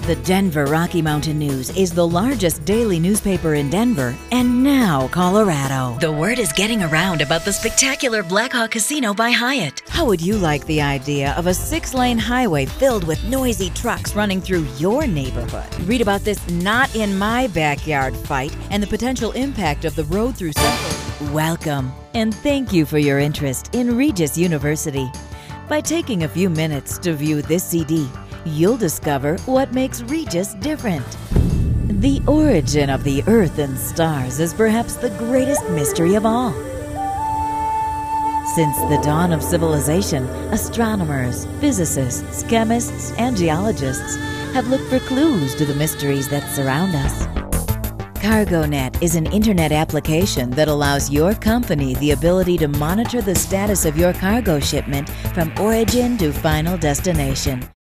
The Denver Rocky Mountain News is the largest daily newspaper in Denver and now Colorado. The word is getting around about the spectacular Black Hawk Casino by Hyatt. How would you like the idea of a 6-lane highway filled with noisy trucks running through your neighborhood? Read about this not in my backyard fight and the potential impact of the road through Central. Welcome and thank you for your interest in Regis University. By taking a few minutes to view this CD, you'll discover what makes Regis different. The origin of the Earth and stars is perhaps the greatest mystery of all. Since the dawn of civilization, astronomers, physicists, chemists, and geologists have looked for clues to the mysteries that surround us. CargoNet is an internet application that allows your company the ability to monitor the status of your cargo shipment from origin to final destination.